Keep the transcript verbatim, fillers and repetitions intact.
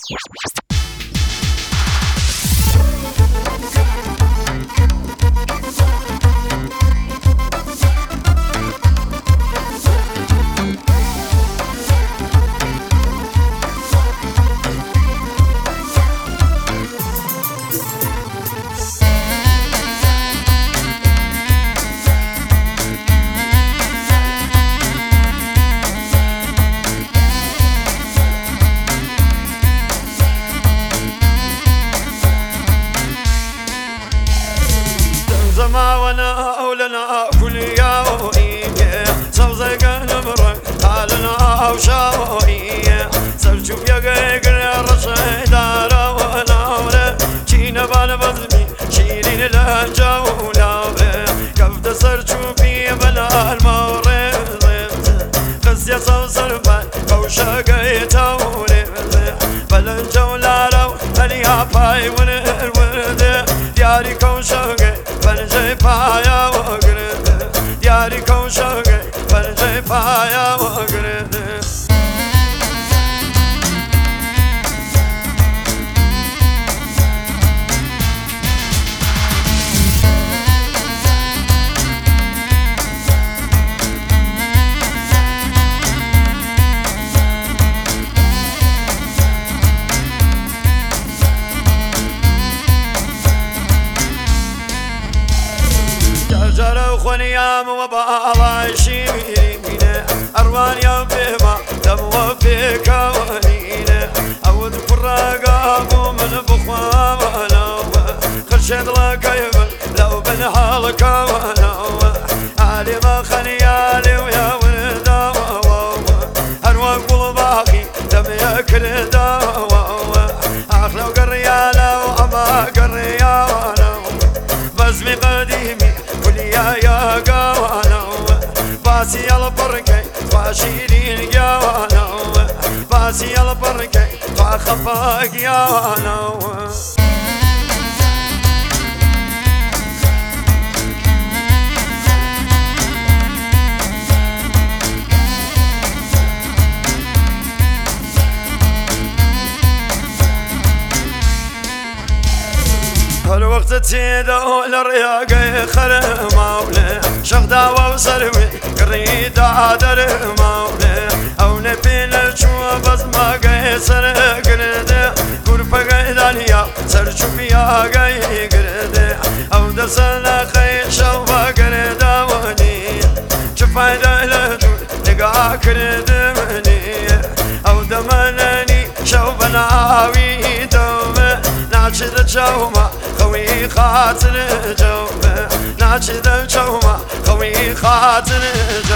زما وانا اولنا كل يوميه صوزي قلبرك حالنا وشاويه سرجوب يا قيقل رشيد على وناوله جينا بالبزمي شيرين الجولة كفت سرجوبي بلا المورد قصي صوصر بان قوشا قيتولي بلا الجولة لو هليها باي ونرد دياري كوشا بنجي بايا وقرد دياري كوشاقي بنجي بايا وقرد جرى خنيام وبالله شيرينه أروان يا بما دم وفيك ونينه أود فراقه من بخوانا خرشد لك يبل لو بنحالك وانا علي ما خنيالي ويا ولدا أروان قول باقي دم يكل دوا أخلو قريالا وأما قريالا بزمي قديمي يا يا قوانا باسي البركة فاشيرين قوانا باسي البركة فخفاق قوانا هالوقت تيدو للرياقي خل مولي شغدا وسروي قريد عدر مولي او نبيل الشوى بس ما قيسر قرد قرفة قيدانيا سرشوف يا قي قرد او درسنا خي شوفا قرد وني شفايدة لدول لقا قرد مني او دمناني شوفنا عاوي دومي ناشد الجومة خوي خاطر الجومة ناشد الجومة خوي خاطر الجومة